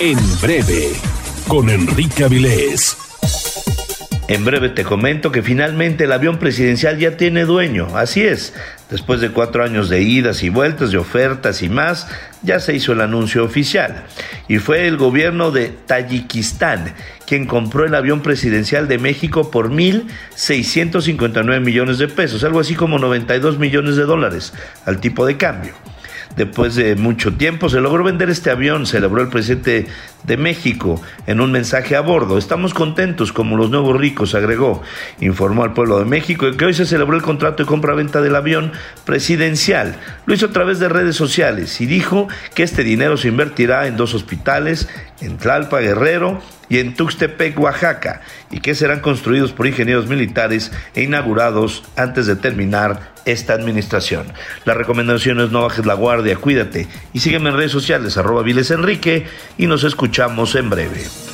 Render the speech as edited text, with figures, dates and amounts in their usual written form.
En breve, con Enrique Avilés. En breve te comento que finalmente el avión presidencial ya tiene dueño. Así es, después de 4 años de idas y vueltas, de ofertas y más, ya se hizo el anuncio oficial. Y fue el gobierno de Tayikistán quien compró el avión presidencial de México por 1,659 millones de pesos, algo así como 92 millones de dólares al tipo de cambio. Después de mucho tiempo se logró vender este avión, celebró el presidente de México en un mensaje a bordo. Estamos contentos como los nuevos ricos, agregó. Informó al pueblo de México que hoy se celebró el contrato de compra-venta del avión presidencial. Lo hizo a través de redes sociales y dijo que este dinero se invertirá en 2 hospitales, en Tlalpa, Guerrero, y en Tuxtepec, Oaxaca, y que serán construidos por ingenieros militares e inaugurados antes de terminar esta administración. La recomendación es no bajes la guardia, cuídate y sígueme en redes sociales @vilesenrique y nos escuchamos en breve.